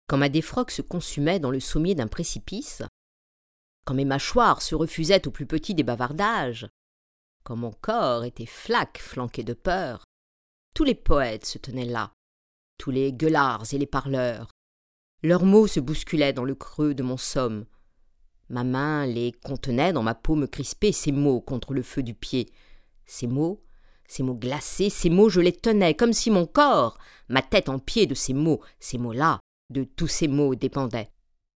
quand ma défroque se consumait dans le sommier d'un précipice, quand mes mâchoires se refusaient au plus petit des bavardages, quand mon corps était flanqué de peur, tous les poètes se tenaient là, tous les gueulards et les parleurs. Leurs mots se bousculaient dans le creux de mon somme. Ma main les contenait dans ma paume crispée, ces mots contre le feu du pied. Ces mots glacés, ces mots je les tenais, comme si mon corps, ma tête en pied de ces mots-là, de tous ces mots dépendait.